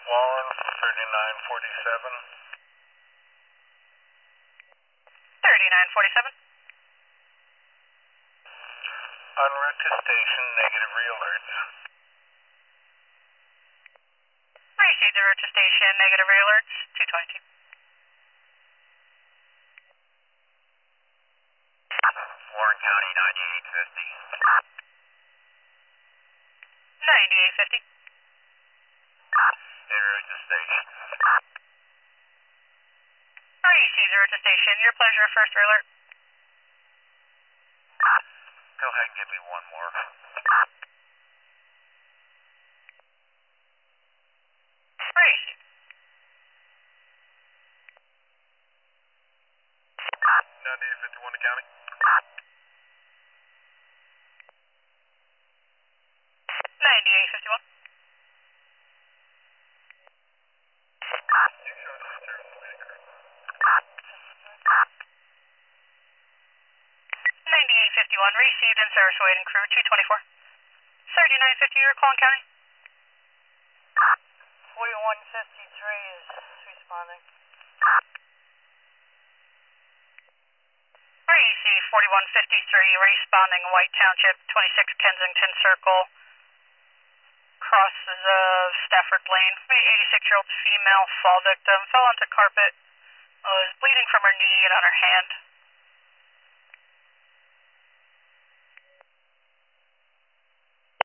Wallen, 3947. 3947. En route to station, negative re-alerts. Received the route to station, negative re-alerts, 222. Warren County, 9850. 9850. En route to station. Received the route to station, your pleasure, first alert. Go ahead and give me one more. Received. 9851 to county. 9851. You showed us there on the way, correct? 9851, received in service waiting crew, 224. 3950, you're calling county. 4153 is responding. Received 4153, responding White Township, 26 Kensington Circle, crosses of Stafford Lane. 86-year-old female, fall victim, fell onto carpet, was bleeding from her knee and on her hand.